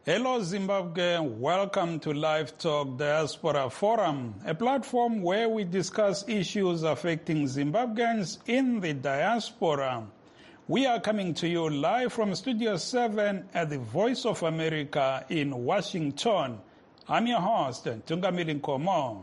Hello Zimbabwe, welcome to Live Talk Diaspora Forum, a platform where we discuss issues affecting Zimbabweans in the diaspora. We are coming to you live from Studio 7 at the Voice of America in Washington. I'm your host, Tungamili Nkomo.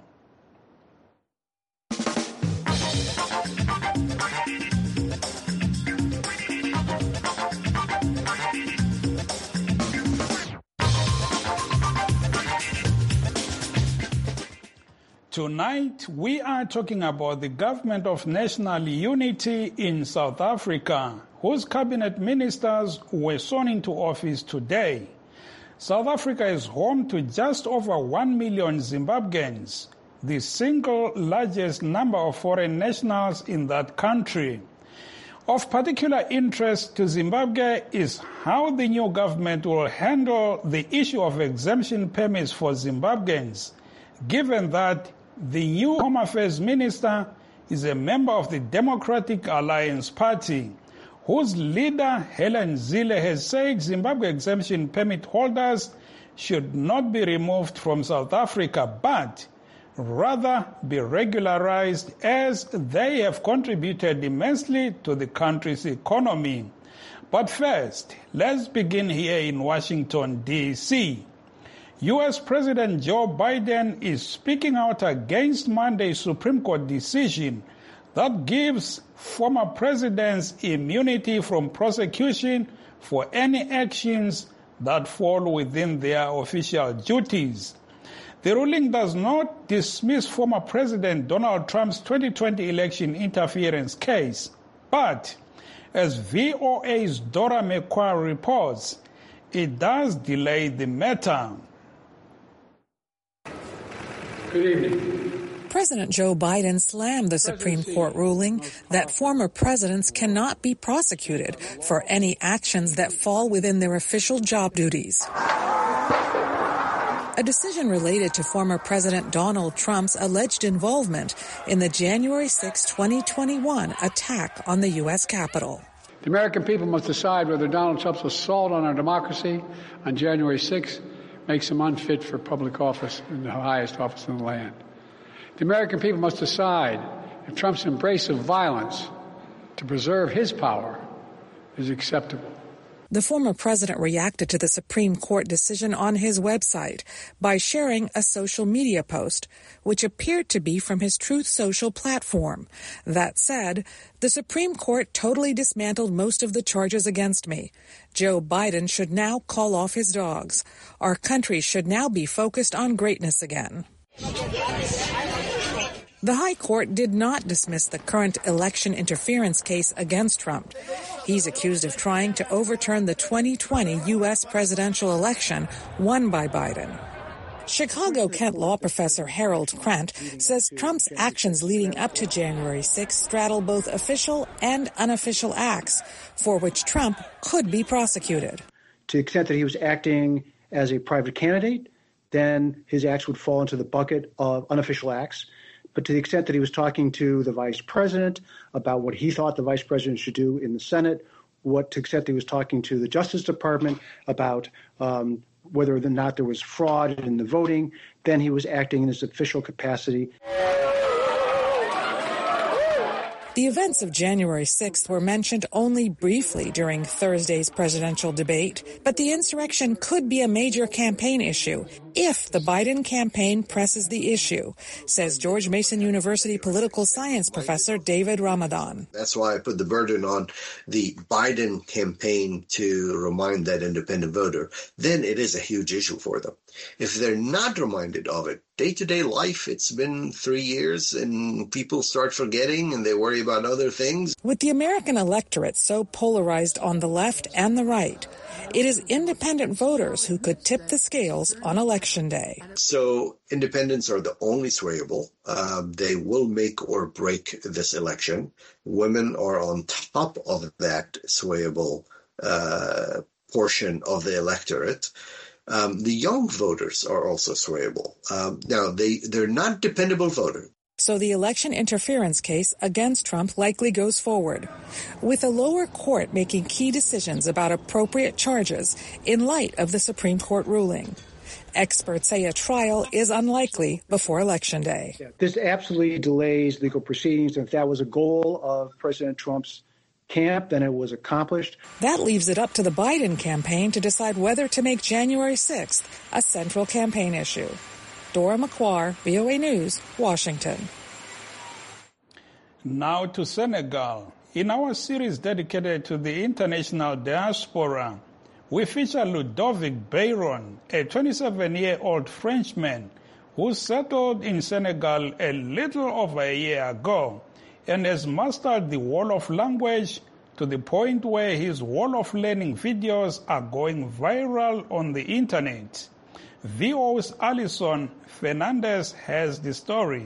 Tonight, we are talking about the Government of National Unity in South Africa, whose cabinet ministers were sworn into office today. South Africa is home to just over 1 million Zimbabweans, the single largest number of foreign nationals in that country. Of particular interest to Zimbabwe is how the new government will handle the issue of exemption permits for Zimbabweans, given that the new Home Affairs Minister is a member of the Democratic Alliance Party, whose leader, Helen Zille, has said Zimbabwe exemption permit holders should not be removed from South Africa, but rather be regularized as they have contributed immensely to the country's economy. But first, let's begin here in Washington, D.C. U.S. President Joe Biden is speaking out against Monday's Supreme Court decision that gives former presidents immunity from prosecution for any actions that fall within their official duties. The ruling does not dismiss former President Donald Trump's 2020 election interference case, but as VOA's Dora McQuarrie reports, it does delay the matter. Good evening. President Joe Biden slammed the Supreme Court ruling that former presidents cannot be prosecuted for any actions that fall within their official job duties. A decision related to former President Donald Trump's alleged involvement in the January 6, 2021 attack on the U.S. Capitol. The American people must decide whether Donald Trump's assault on our democracy on January 6 makes him unfit for public office in the highest office in the land. The American people must decide if Trump's embrace of violence to preserve his power is acceptable. The former president reacted to the Supreme Court decision on his website by sharing a social media post, which appeared to be from his Truth Social platform. That said, the Supreme Court totally dismantled most of the charges against me. Joe Biden should now call off his dogs. Our country should now be focused on greatness again. The High Court did not dismiss the current election interference case against Trump. He's accused of trying to overturn the 2020 U.S. presidential election won by Biden. Chicago Kent law professor Harold Krant says Trump's actions leading up to January 6 straddle both official and unofficial acts for which Trump could be prosecuted. To the extent that he was acting as a private candidate, then his acts would fall into the bucket of unofficial acts. But to the extent that he was talking to the vice president about what he thought the vice president should do in the Senate, to the extent that he was talking to the Justice Department about whether or not there was fraud in the voting, then he was acting in his official capacity. The events of January 6th were mentioned only briefly during Thursday's presidential debate, but the insurrection could be a major campaign issue if the Biden campaign presses the issue, says George Mason University political science professor David Ramadan. That's why I put the burden on the Biden campaign to remind that independent voter. Then it is a huge issue for them. If they're not reminded of it, day-to-day life, it's been 3 years and people start forgetting and they worry about other things. With the American electorate so polarized on the left and the right, it is independent voters who could tip the scales on Election Day. So independents are the only swayable. They will make or break this election. Women are on top of that swayable portion of the electorate. The young voters are also swayable. Now, they're not dependable voters. So the election interference case against Trump likely goes forward, with a lower court making key decisions about appropriate charges in light of the Supreme Court ruling. Experts say a trial is unlikely before Election Day. This absolutely delays legal proceedings. If that was a goal of President Trump's camp, then it was accomplished. That leaves it up to the Biden campaign to decide whether to make January 6th a central campaign issue. Dora McQuarrie, VOA News, Washington. Now to Senegal. In our series dedicated to the international diaspora, we feature Ludovic Bayron, a 27-year-old Frenchman who settled in Senegal a little over a year ago and has mastered the Wolof language to the point where his Wolof learning videos are going viral on the internet. VO's Alison Fernandez has the story.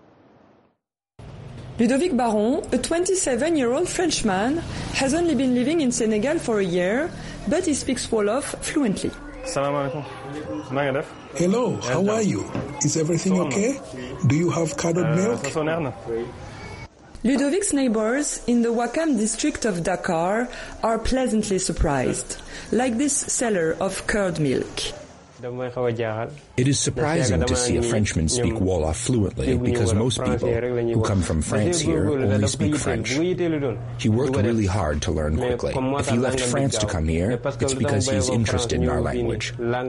Ludovic Baron, a 27-year-old Frenchman, has only been living in Senegal for a year, but he speaks Wolof fluently. Hello, how are you? Is everything okay? Do you have curdled milk? Ludovic's neighbors in the Wakam district of Dakar are pleasantly surprised, like this seller of curd milk. It is surprising to see a Frenchman speak Wolof fluently because most people who come from France here only speak French. He worked really hard to learn quickly. If he left France to come here, it's because he is interested in our language.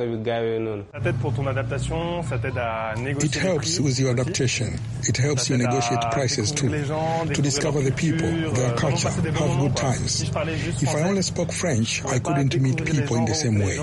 It helps with your adaptation. It helps you negotiate prices too, to discover the people, their culture, have good times. If I only spoke French, I couldn't meet people in the same way.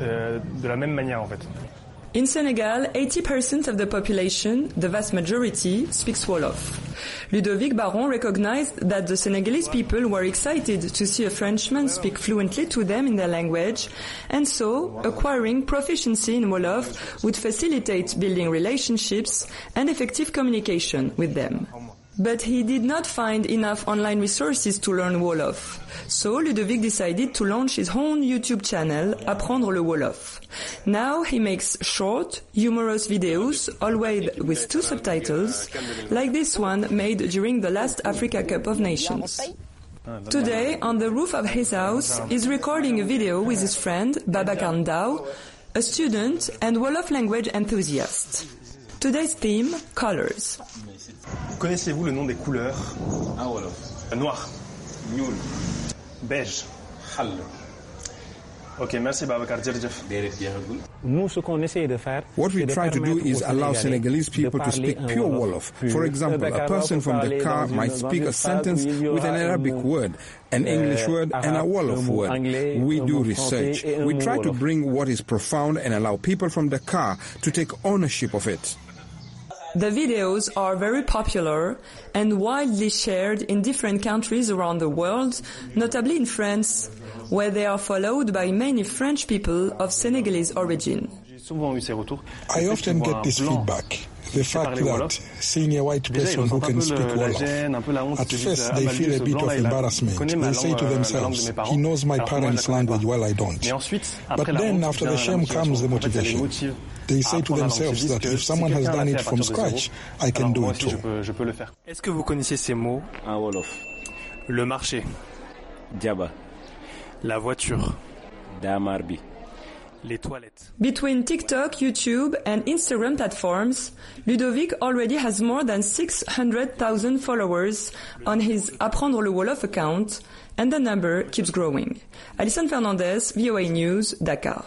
In Senegal, 80% of the population, the vast majority, speaks Wolof. Ludovic Baron recognized that the Senegalese people were excited to see a Frenchman speak fluently to them in their language, and so acquiring proficiency in Wolof would facilitate building relationships and effective communication with them. But he did not find enough online resources to learn Wolof. So Ludovic decided to launch his own YouTube channel, Apprendre le Wolof. Now he makes short, humorous videos, always with 2 subtitles, like this one made during the last Africa Cup of Nations. Today, on the roof of his house, he's recording a video with his friend, Babacar Ndao, a student and Wolof language enthusiast. Today's theme, colors. Connaissez-vous le nom des couleurs? Noir. Ñuul. Beige. Xal. Ok, merci Babacar. Jërëjëf. What we try to do is allow Senegalese people to speak pure Wolof. For example, a person from Dakar might speak a sentence with an Arabic word, an English word, and a Wolof word. We do research. We try to bring what is profound and allow people from Dakar to take ownership of it. The videos are very popular and widely shared in different countries around the world, notably in France, where they are followed by many French people of Senegalese origin. I often get this feedback. The fact that seeing a white person who can speak Wolof, at first they feel a bit of embarrassment. They say to themselves, he knows my parents' language while I don't. But then after the shame comes the motivation. They say to themselves that if someone has done it from scratch, I can do it too. Est-ce que vous connaissiez ces mots? En Wolof. Le marché. Diaba. La voiture. Damarbi. Les toilettes. Between TikTok, YouTube, and Instagram platforms, Ludovic already has more than 600,000 followers on his Apprendre le Wolof account, and the number keeps growing. Alison Fernandez, VOA News, Dakar.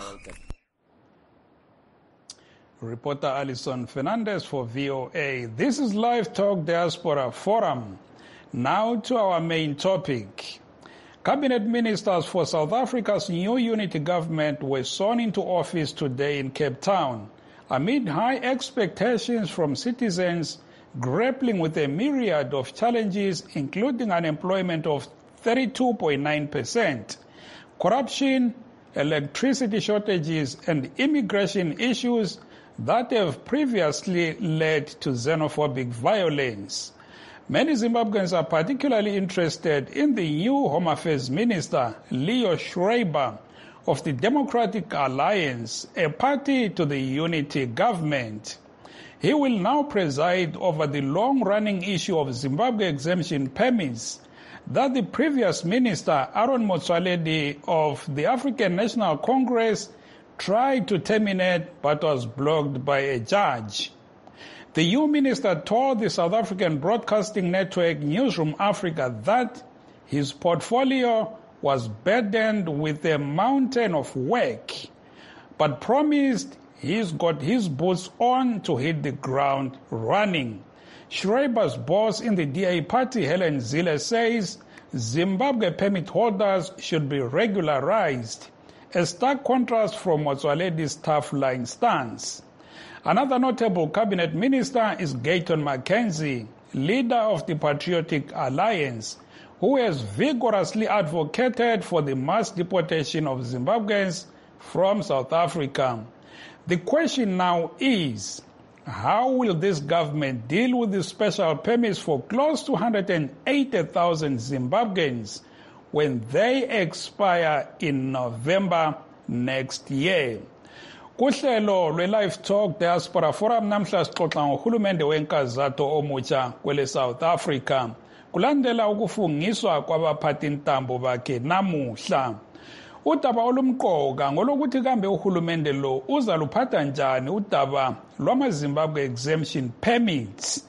Reporter Alison Fernandez for VOA. This is Live Talk Diaspora Forum. Now to our main topic. Cabinet ministers for South Africa's new unity government were sworn into office today in Cape Town, amid high expectations from citizens grappling with a myriad of challenges, including unemployment of 32.9%, corruption, electricity shortages, and immigration issues that have previously led to xenophobic violence. Many Zimbabweans are particularly interested in the new Home Affairs Minister, Leo Schreiber, of the Democratic Alliance, a party to the unity government. He will now preside over the long-running issue of Zimbabwe exemption permits that the previous minister, Aaron Motsoaledi of the African National Congress, tried to terminate but was blocked by a judge. The new minister told the South African Broadcasting Network Newsroom Africa that his portfolio was burdened with a mountain of work, but promised he's got his boots on to hit the ground running. Schreiber's boss in the DA party, Helen Zille, says Zimbabwe permit holders should be regularized, a stark contrast from Motsoaledi's tough-line stance. Another notable cabinet minister is Gayton McKenzie, leader of the Patriotic Alliance, who has vigorously advocated for the mass deportation of Zimbabweans from South Africa. The question now is, how will this government deal with the special permits for close to 180,000 Zimbabweans when they expire in November next year? Kuhlelo lwe-Live Talk Diaspora Forum namhla sixoxa ngohulumende wenkazato omutsha kwele South Africa kulandela ukufungiswa kwabaphathintambo bakhe namuhla. Udaba olumqoka ngolokuthi kambe uhulumende lo uzaluphatha njani udaba lwama-Zimbabwe exemption permits.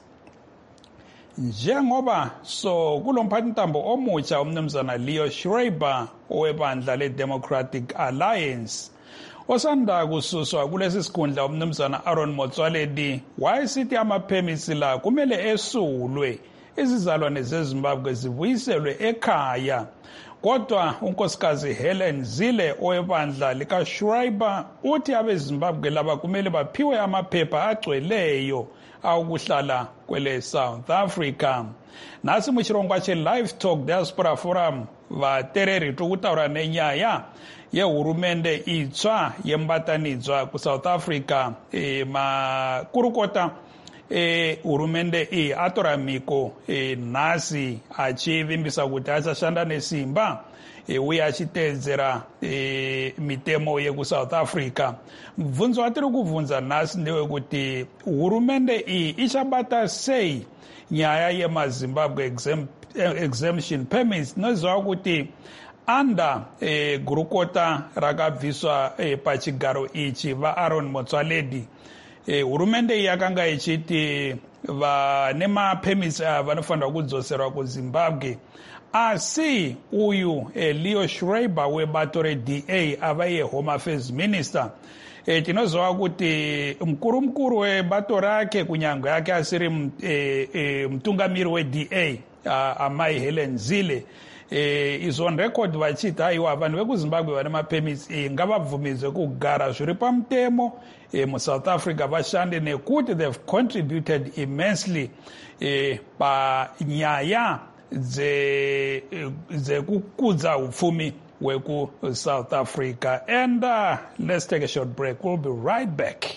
Njengoba kulomphathintambo omutsha umnumzana Leo Schreiber owebandla le-Democratic Alliance osanda kususwa kulesi sikhundla umnumzana Aaron Motsoaledi wayesithi ama-permits la kumele esulwe izizalwane zeZimbabwe zibuyiselwe ekhaya. Kodwa unkosikazi Helen Zille owebandla likaSchreiber uthi abeZimbabwe laba kumele baphiwe amaphepha agcweleyo awukuhlala kwele South Africa. Nasi muchirongwa che-Live Talk Diaspora Forum vatereri tukutaura nenyaya yehurumende itsva yembatanidzwa kuSouth Africa makurukota hurumende atora mhiko nhasi achivimbisa kuti achashanda nesimba uye achiteedzera mitemo yekuSouth Africa. Mubvunzo watiri kubvunza nhasi ndewekuti hurumende iyi ichabata sei nyaya yemaZimbabwe exemption permits. Tinoziva kuti anda gurukota rakabviswa pachigaro ichi vaAaron Motsoaledi, hurumende iyi yakanga ichiti vane mapermits vanofanirwa kudzoserwa kuZimbabwe, asi uyu Leo Schreiber webato reDA ava yeHome Affairs Minister tinoziva kuti mukuru webato rake kunyangwe yake asiri mutungamiri weDA amai Helen Zille is on record vachiti aiwa vanhu vekuZimbabwe vane mapermits ngavabvumidzwe kugara zviri pamutemo muSouth Africa vashande nekuti they've contributed immensely panyaya dzekukudza upfumi weku-South Africa. And let's take a short break. We'll be right back.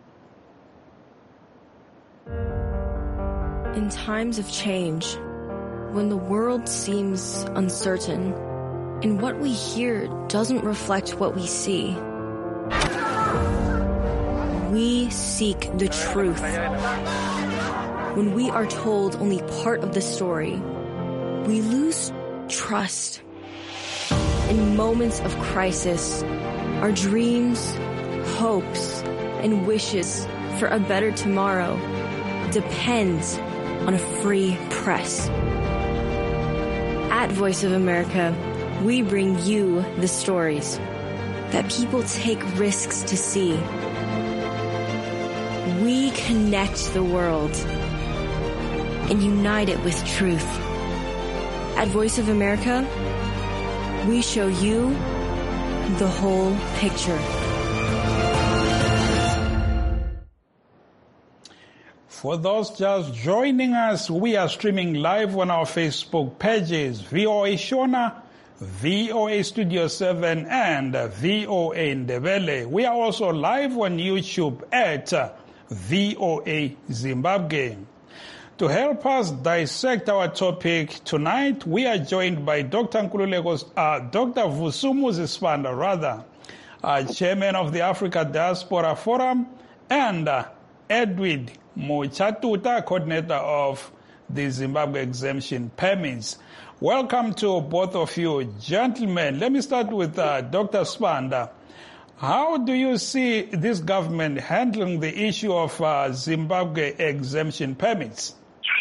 In times of change, when the world seems uncertain and what we hear doesn't reflect what we see, we seek the truth. When we are told only part of the story, we lose trust. In moments of crisis, our dreams, hopes, and wishes for a better tomorrow depends on a free press. At Voice of America, we bring you the stories that people take risks to see. We connect the world and unite it with truth. At Voice of America, we show you the whole picture. For those just joining us, we are streaming live on our Facebook pages, VOA Shona, VOA Studio 7, and VOA Ndebele. We are also live on YouTube at VOA Zimbabwe. To help us dissect our topic tonight, we are joined by Dr. Vusumuzi Sibanda, chairman of the Africa Diaspora Forum, and Edwin Muchatuta, coordinator of the Zimbabwe exemption permits. Welcome to both of you, gentlemen. Let me start with Dr. Sibanda. How do you see this government handling the issue of Zimbabwe exemption permits?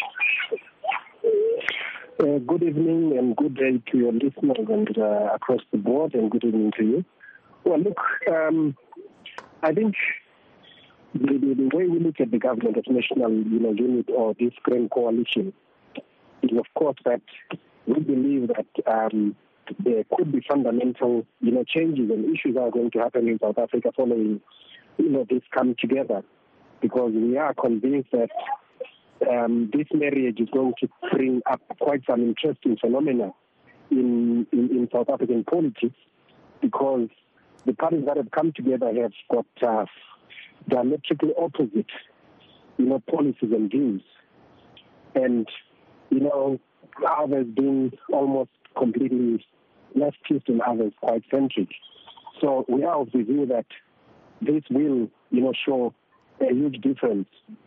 Good evening and good day to your listeners and across the board, and good evening to you. Well, look, I think the way we look at the government of national unit or this grand coalition is, of course, that we believe that there could be fundamental changes and issues that are going to happen in South Africa following this come together, because we are convinced that this marriage is going to bring up quite some interesting phenomena in South African politics, because the parties that have come together have got diametrically opposite, policies and views. And, others being almost completely leftist and others quite centric. So we are of the view that this will, show a huge difference,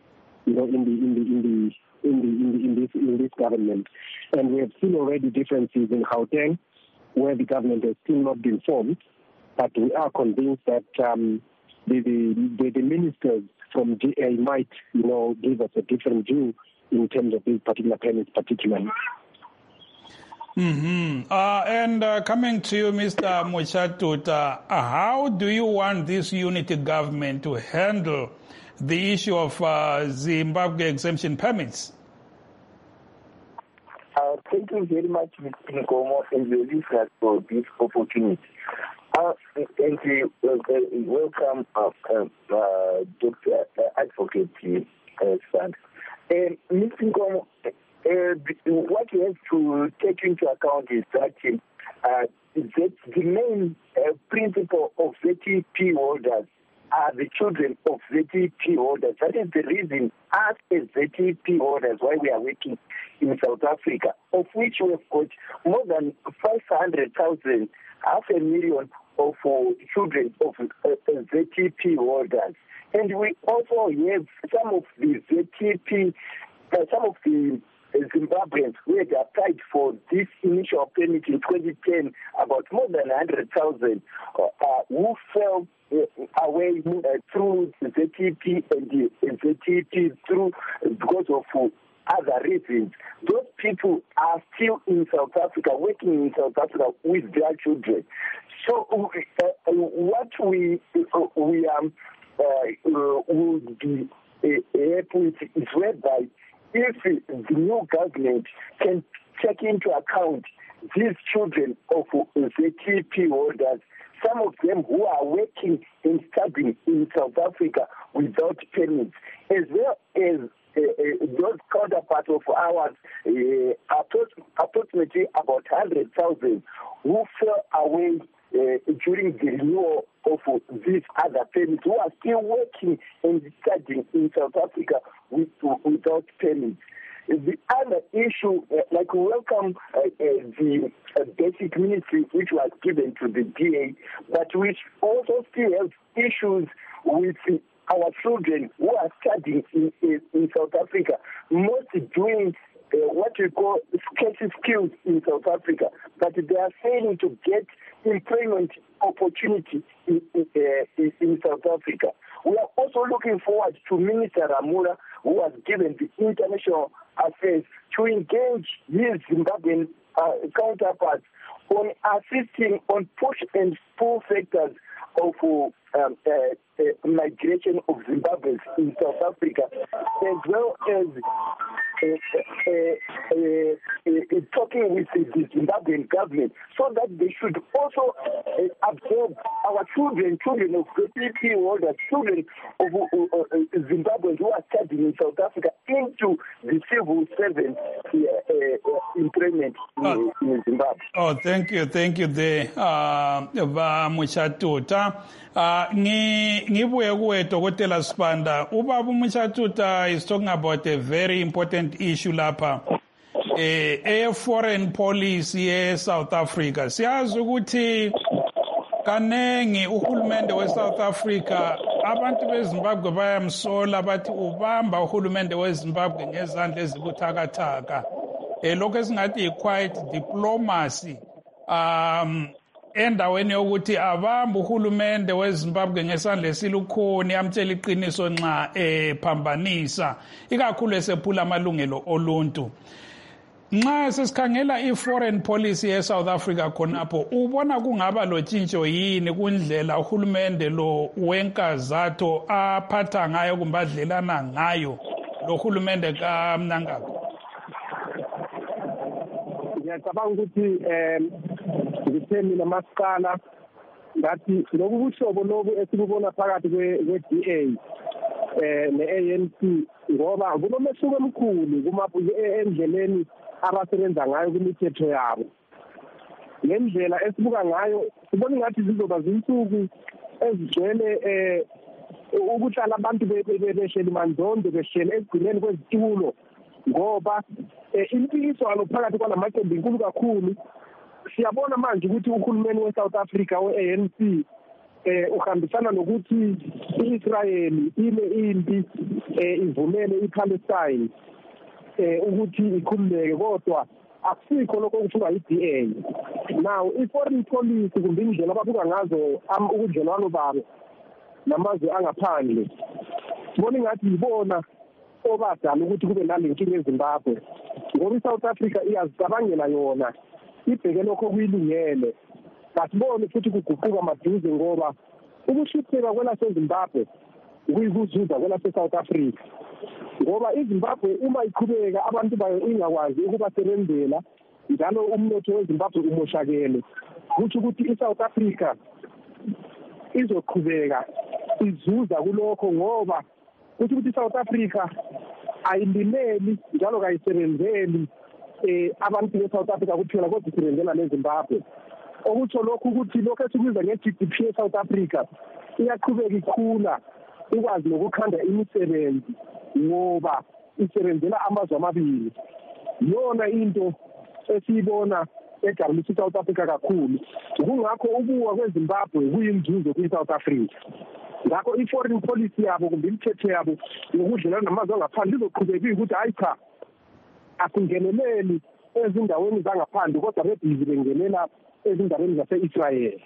in this government. And we have seen already differences in Gauteng, where the government has still not been formed. But we are convinced that the ministers from DA might, give us a different view in terms of these particular permits, particularly. Mm-hmm. And coming to you, Mr. Muchatuta, how do you want this unity government to handle the issue of Zimbabwe exemption permits? Thank you very much, Mr. Nkomo, and your listeners for this opportunity. And welcome, Dr. Advocate Sibanda. Mr. Nkomo, what you have to take into account is that the main principle of ZTP holders are the children of ZTP holders. That is the reason, us as ZTP holders, why we are working in South Africa, of which we have got more than 500,000, 500,000 of children of ZTP holders. And we also have some of the ZTP, some of the Zimbabweans who had applied for this initial permit in 2010, about more than 100,000, who fell away through the ZTP and the ZTP because of other reasons. Those people are still in South Africa, working in South Africa with their children. So what we would be happy with is whereby if the new government can take into account these children of ZTP holders, some of them who are working and studying in South Africa without permits, as well as those counterparts of ours, approximately about 100,000, who fell away during the renewal of these other permits, who are still working and studying in South Africa without permits. The other issue, like we welcome the basic ministry which was given to the DA, but which also still have issues with our children who are studying in South Africa, mostly doing what we call scarce skills in South Africa, but they are failing to get employment opportunity in South Africa. We are also looking forward to Minister Ramura, who was given the international affairs, to engage his Zimbabwean counterparts on assisting on push and pull factors of migration of Zimbabweans in South Africa, as well as talking with the Zimbabwean government, so that they should also absorb our children of ZTP holders, children of Zimbabweans who are studying in South Africa, into the civil servant employment in Zimbabwe. Oh, thank you there, Muchatuta. Ngibuye kuwe Dr. Sibanda. Ubaba Muchatuta is talking about a very important issue lapha. Foreign policy South Africa. Siyazi ukuthi kanengi uhulumende we South Africa abantu beZimbabwe bayamsola bathi ubamba uhulumende weZimbabwe ngezandla ezibuthakathaka. Lokho esingathi quiet diplomacy endaweni yokuthi abamba uhulumende weZimbabwe ngesandla esilukhuni amtshela iqiniso nxa phambanisa ikakhulu esephula amalungelo oluntu. Nxa sesikhangela i-foreign policy eSouth Africa khonapho ubona kungaba lotshintsho yini kundlela uhulumende lo wenkazatho aphatha ngayo kumbe adlelana ngayo lo hulumende kaMnangagwa? Ngiyacabanga ukuthi ngithe mina masiqala ngathi lobu buhlobo lobu esibubona phakathi kwe-DA ne-ANC ngoba kunomehluko omkhulu endleleni abasebenza ngayo kwimithetho yabo. Ngendlela esibuka ngayo sibona ngathi zizoba zinsuku ezigcwele ukuhlala abantu behleli mandondo behleli ekugcineni kwezitulo ngoba impikiswano phakathi kwalamaqembu inkulu kakhulu. Siyabona manje ukuthi uhulumeni we-South Africa we-ANC uhambisana nokuthi i-Israel impi ivumele i-Palestine ukuthi ikhululeke kodwa akusikho lokho okuthiwa yi-DA. Now i-foreign policy kumbe indlela ababuka ngazo ubudlelwano babo namazwe angaphandle sibona ngathi yibona obadala ukuthi kube nale nkinga eZimbabwe ngoba i-South Africa iyazicabangela yona ibheke lokho kuyilungele. Kasibone futhi kuguquka maduze ngoba ukushitheka kwelaseZimbabwe kuyikuzuza kwelase-South Africa ngoba iZimbabwe uma iqhubeka abantu bayo ingakwazi ukubasebenzela njalo umnotho weZimbabwe umoshakele kuthi ukuthi i-South Africa izoqhubeka izuza kulokho ngoba kuthi ukuthi i-South Africa ayilimeli njalo kayisebenzeli abantu be-South Africa kuphela kodwa isebenzela neZimbabwe. Okutsho lokhu ukuthi lokho esikubiza nge-GDP e-South Africa iyaqhubeka ikhula ikwazi nokukhanda imisebenzi ngoba isebenzela amazwe amabili. Yona into esiyibona ejabulisa i-South Africa kakhulu. Kungakho ukuwa kweZimbabwe kuyinzuzo kwi-South Africa. Ngakho i-foreign policy yabo kumbe imithetho yabo yokudlelana namazwe angaphandle izoqhubeka ukuthi hayi cha akungeneleli ezindaweni zangaphandle kodwa bebhizi bengelela ezindaweni zase-Israel.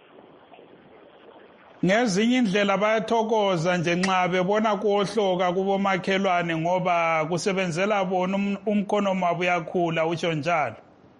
Ngezinye indlela bayathokoza nje nxa bebona kuhloka kubomakhelwane ngoba kusebenzela bona umkhonomi wabo uyakhula utsho njalo.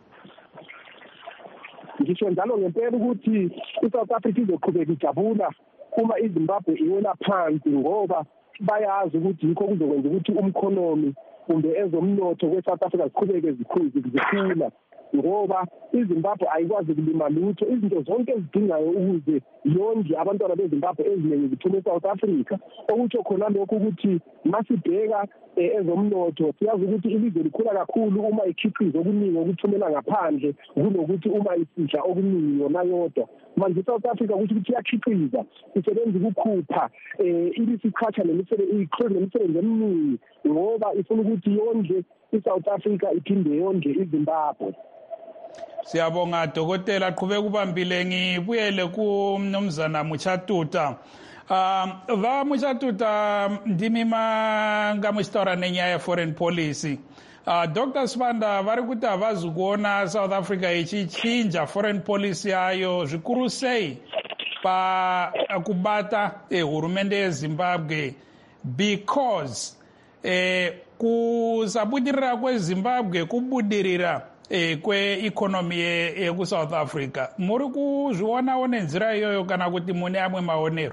Ngisho njalo ngempela ukuthi i-South Africa izoqhubeka ijabula uma iZimbabwe iwela phansi ngoba bayazi ukuthi yikho kuzokwenza ukuthi umkhonomi kumbe ezomnotho kwe-South Africa ziqhubeke zikhula ngoba iZimbabwe ayikwazi kulima lutho. Izinto zonke ezidingayo ukuze yonke abantwana beZimbabwe eziningi ziphume eSouth Africa. Okutsho khona lokho ukuthi masibheka ezomnotho siyazi ukuthi ilizwe likhula kakhulu uma ikhiqiza okuningi okuthumela ngaphandle kunokuthi uma isidla okuningi yona yodwa. Manje iSouth Africa ukuthi iyakhiqiza isebenza ukukhupha ibisichacha nemisebenzi eminingi ngoba ifuna ukuthi yonke iSouth Africa iphinde yonke iZimbabwe. Siyabonga Dokotela, qhubeka ubambile. Ngibuyele kuMnumzana Muchatuta. Va Muchatuta ndimima ngamuxitora nenyaya foreign policy. Dr. Sibanda vari kuti havazi kuona South Africa ichichinja foreign policy yayo zvikuru sei pakubata hurumende yeZimbabwe because kusabudirira kweZimbabwe kubudirira kweekonomi yeku-South Africa. Muri kuzvionawo nenzira iyoyo kana kuti mune amwe maonero?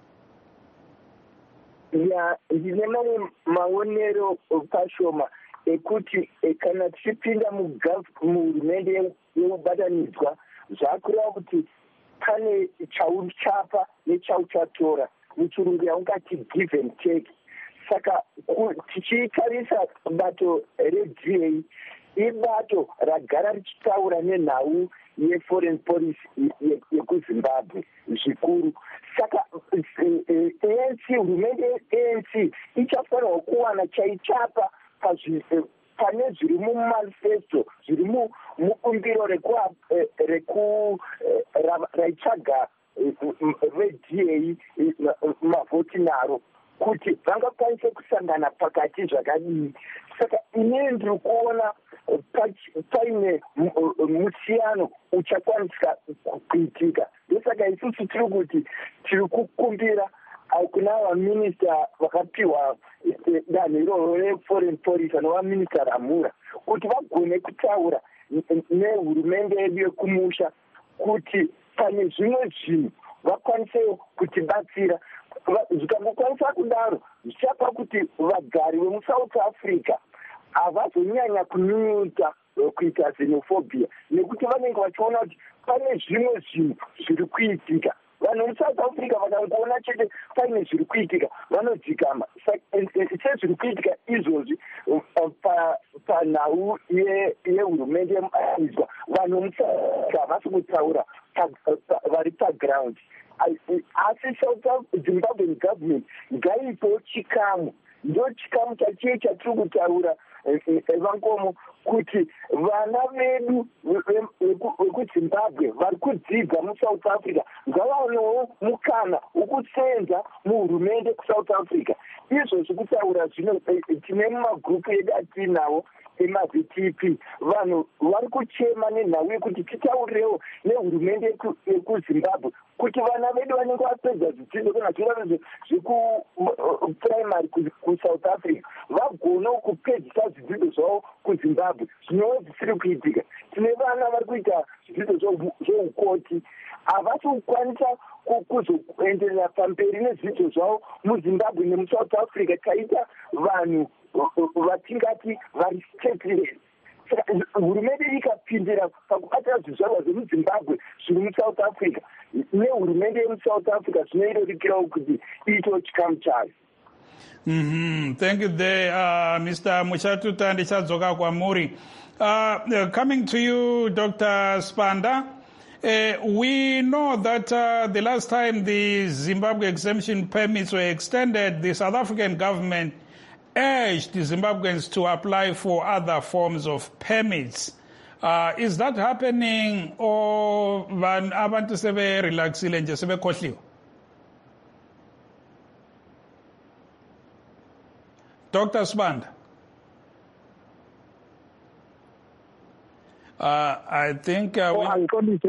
Ndine mamwe maonero kashoma ekuti kana tichipinda muhurumende yekubatanidzwa zvakureva kuti pane chauchapa nechauchatora muchirungu yaungati give and take. Saka tichitarisa bato reDA ibato ragara richitaura nenhau yeforeign policy yekuZimbabwe zvikuru. Saka ANC hurumende ANC ichafanirwa kuwana chaichapa pane zviri mumanifesto zviri mubumbiro raitsvaga veDA mavhoti naro kuti vangakwanise kusangana pakati zvakadii. Saka inini ndiri kuona paine musiyano uchakwanisika kuitika. Ndosaka isusu tiri kuti tiri kukumbira kuna vaminista vakapiwa danho iroro reforeign policy anova minista Ramura kuti vagone kutaura nehurumende yedu yekumusha kuti pane zvimwe zvinhu vakwanisewo kutibatsira. Zvikangokwanisa kudaro zvichapa kuti vagari vemuSouth Africa havazonyanya kunyunyuta kuita xenophobia nekuti vanenge vachiona kuti pane zvimwe zvinhu zviri kuitika. Vanhu vemuSouth Africa vakangoona chete paine zviri kuitika vanodzikama. Sezviri kuitika izvozvi panhau yehurumende yemuizwa vanhu vemuSouth Africa havasi kutaura vari paground. Asi Zimbabwean government ngaipewo chikamu, ndo chikamu chachie chatiri kutaura vangomo kuti vana vedu vekuZimbabwe vari kudzidza muSouth Africa ngavaonewo mukana wekusenza muhurumende kuSouth Africa. Izvozvi kutaura zvino tine mumagrupu edu atinawo emaVTP vanhu vari kuchema nenhau yekuti titaurirewo nehurumende yekuZimbabwe kuti vana vedu vanenge vapedza zvidzidzo kana zviravizvo zvekupuraimary kuSouth Africa vagonewo kupedzisa zvidzidzo zvavo kuZimbabwe. Zvinova zvisiri kuitika. Tine vana vari kuita zvidzidzo zvoukoti havasi kukwanisa kuzoenderera pamberi nezvidzidzo zvavo muZimbabwe nemuSouth Africa. Taita vanhu vatingati vari stateless. Saka hurumende ikapindira pakubatira zvizvarwa zvemuZimbabwe zviri muSouth Africa nehurumende yemuSouth Africa zvinoirerukirawo kuti iitewo chikamu chayo. Thank you there, Mr. Muchatuta. Ndichadzoka kwamuri. Coming to you, Dr. Spanda. We know that the last time the Zimbabwe exemption permits were extended, the South African government urged the Zimbabweans to apply for other forms of permits. Is that happening, or abantu sebe relaxile nje sebe khohliwe? Dr. Spanda. I think angixolise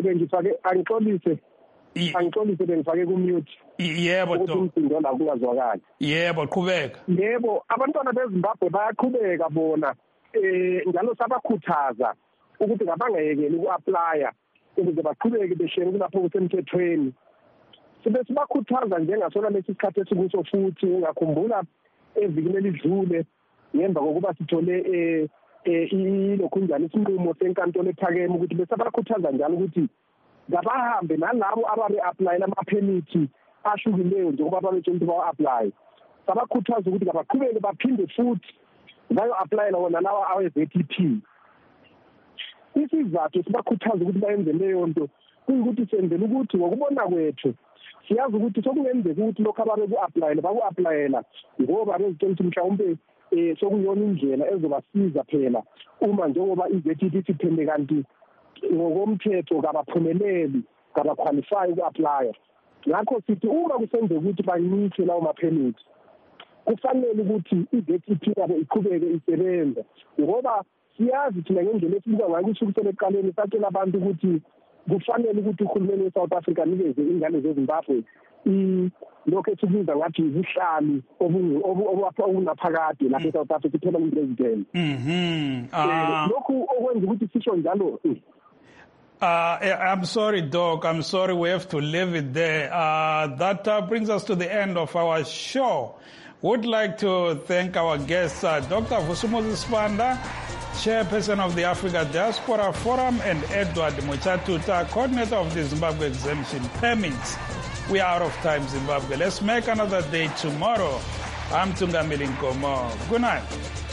bengifake kumute. Yebo umsindo la kungazwakali. Yebo qhubeka. Yebo abantwana beZimbabwe bayaqhubeka bona njalo sabakhuthaza ukuthi ngabangayekeli uku-applya ukuze baqhubeke beshere kulapho kusemthethweni. Sibe sibakhuthaza njengasona lesi sikhathi esikuso futhi ungakhumbula evikini elidlule ngemva kokuba sithole ilokhunjani isinqumo senkantolo ephakeme ukuthi besabakhuthaza njalo ukuthi ngabahambe nalabo ababe-applyela ama-permit ashukileyo njengoba babetshe ukuthi bawa-apply. Sabakhuthaza ukuthi ngabaqhubeke baphinde futhi bayo-applyela wona lawa awe-VTP. Isizathu sibakhuthaza ukuthi bayenze leyo nto kuyikuthi senzela ukuthi ngokubona kwethu siyazi ukuthi sokungenzeka ukuthi lokho ababe ku-applyela baku-applyela ngoba bezitshela ukuthi mhlawumbe sokuyona indlela ezobasiza phela uma njengoba i-VTP siphende kanti ngokomthetho kabaphumeleli kabaqualify uku-applya. Ngakho sithi uma kusenzeka ukuthi banikhe lawo ma-permit kufanele ukuthi i-VTP yabo iqhubeke isebenza ngoba siyazi thina ngendlela esibuka ngayo kusukela ekuqaleni satshela abantu ukuthi kufanele ukuthi uhulumeni we-South Africa anikeze ingane zeZimbabwe lokho esikubiza ngathi ubuhlali obunaphakade lapha eSouth Africa i-permanent resident. Lokhu okwenza ukuthi sisho njalo. I'm sorry, Doc. I'm sorry we have to leave it there. That brings us to the end of our show. Would like to thank our guests, Dr. Vusumuzi Spanda, Chairperson of the Africa Diaspora Forum, and Edward Muchatuta, Coordinator of the Zimbabwe Exemption Permits. We are out of time, Zimbabwe. Let's make another day tomorrow. I'm Tungamili Nkomo. Good night.